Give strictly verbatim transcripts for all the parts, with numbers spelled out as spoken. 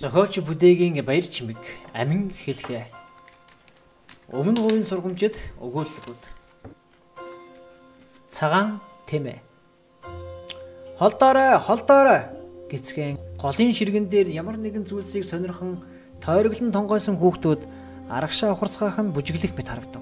Зохиолч бүдээгийн баяр чимэг амин хэлхээ. Өмнө говийн сургамжид өгүүлэлгүүд. Цагаан тэмээ. Холдоорой, холдоорой гэцгэн голын ширгэн дээр ямар нэгэн зүйлсийг сонирхон тойроглон тонгойсон хүүхдүүд арагшаа ухарцгаах нь бүжиглэх мэт харагдав.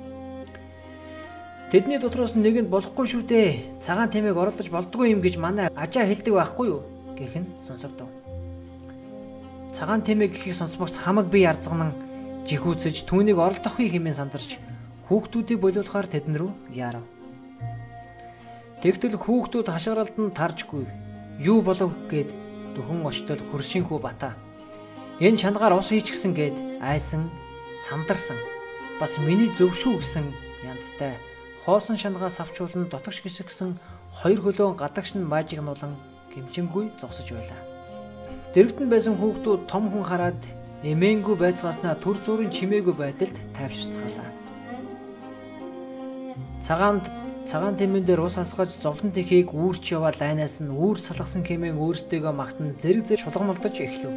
Тэдний дотроос нэгэнд болохгүй шүү дээ. Цагаан тэмээг оролдож болдгүй юм гэж манай ажаа хэлдэг байхгүй юу гэх нь сонсогдов. Цагаан тэмээг гэхийг сонсмогц хамаг бие арзганан жихүүцэж түүнийг оролдохгүй хэмээн сандарч хүүхдүүдийг болиулахаар тэдэн рүү яарав. Тэгтэл хүүхдүүд хашгиралд нь таржгүй юу болов гэд дөхөн очтол хөршинхүү бата. Энэ шангаар ус хийчихсэн гэд айсан сандарсан. Бас миний зөвшүү гэсэн янзтай хоосон шанагаас авчуулан дотогш гисгсэн хоёр хөлөөн гадагш нь мажиг нулан гимшингүй зогсож байлаа. Дэрэгдэн байсан хүүхдүүд том хүн хараад эмээнгүй байцгааснаа төр зүрийн чимээгүй байдалд тайвширцгаалаа. Цагаан цагаан тэмээн дээр ус асгаж зовлон тэхийг үүрч яваад лайнаас нь үүр салгасан хэмээн өөрсдийгөө магтан зэрэг зэрэг шулгамалдаж эхлэв.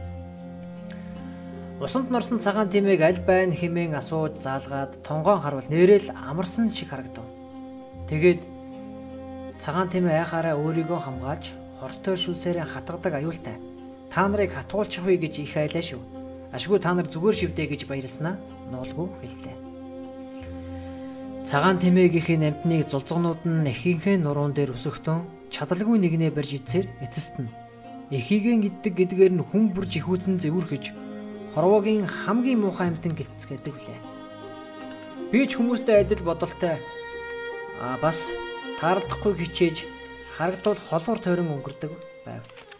Усанд норсон цагаан тэмээг аль байна хэмээн асууж заалгаад тонгоон харвал нэрэл амарсан шиг харагдав. Тэгээд цагаан тэмээ айхаараа өөрийгөө хамгаалж хортой шүлсээрээ хатгадаг аюултай. Та нарыг хатгуулчихвээ гэж их айлаа шүү. Ашгүй та нар зүгээр шивдэ гэж баярлснаа нуулгүй хэллээ. Цагаан тэмээгийн амтныг зулцгнууд нь эхийнхээ нуруун дээр өсөхдөө чадалгүй нэгнээ барьж идсээр эцэст нь эхийгэн иддэг гэдгээр нь хүн бүр жихүүцэн зэвүрхэж хорвоогийн хамгийн муухай амтан гэлцгээдэг билээ. Би ч хүмүүстэй адил бодолтой а бас таардахгүй хичээж харагдвал холуур тойрон өнгөрдөг байв.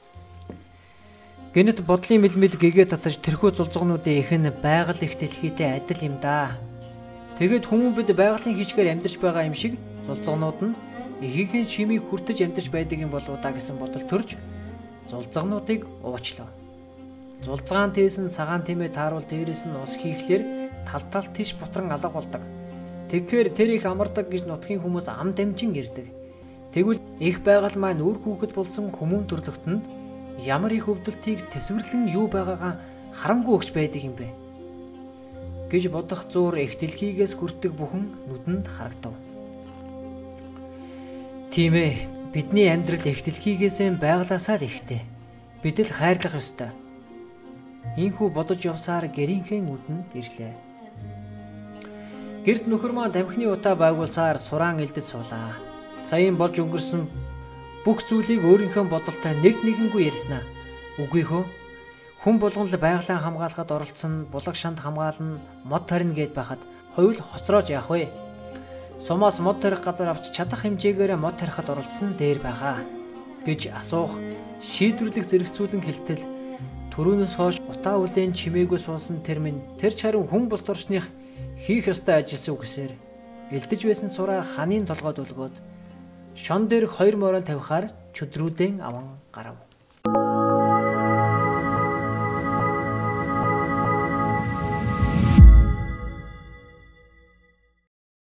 Гэнэт бодлын мэлмэд гэгээ татаж тэрхүү зулцгнуудын ихэн байгаль их дэлхийтэй адил юм да. Тэгээд хүмүүс бид байгалийн хичгээр амьдарч байгаа юм шиг зулцгнууд нь эхийнхээ чимийг хүртэж амьдарч байдаг юм болов уу да гэсэн бодол төрж зулцгнуудыг уучлав. Зулцгаан тээсэн цагаан тэмээ тааруул дээрээс нь ус хийхлээр тал тал тийш бутран алга болдог. Тэгэхээр тэр их амардаг гэж нутгийн хүмүүс ам дамжин ирдэг. Тэгвэл их байгаль маань үр хүүхэд болсон хүмүүн төрлөختөнд ямар их өвдөлтийг тэсвэрлэн юу байгаагаа харамгүй өгч байдаг юм бэ гэж бодох зуур их дэлхийгээс хүрдэг бүхэн нүдэнд харагдав. Тийм ээ, бидний амьдрал их дэлхийгээс байгалаасаа л ихтэй. Бид л хайрлах ёстой. Ийхүү бодож явсаар гэрийнхээ нүдэнд ирлээ. Гэрт нөхөр маань тамхины утаа байгуулсаар сураан элдэж суулаа. Саяын болж өнгөрсөн бүх зүйлийг өөрийнхөө бодолтой нэг нэгэнгүй ярьснаа. Үгүй хөө. Хүн болгон л байгалаа хамгаалахад оролцсон, булаг шанд хамгаална, мод тарина гэд байхад хоёул хоцроож яах вэ? Сумаас мод тарих газар авч чадах хэмжээгээр мод тарихад оролцсон дээр байгаа гэж асуух, шийдвэрлэх зэрэгцүүлэн хэлтэл түрүүнээс хойш утаа үлэн чимээгүй суусан тэр минь тэр чаран хүн болторчных хийх ёстой ажилсуу гэсээр элдэж байсан сураа ханийн толгойд үлгөөд шон дээрх хоёр морон тавихаар чөдрүүдэн аван гарав.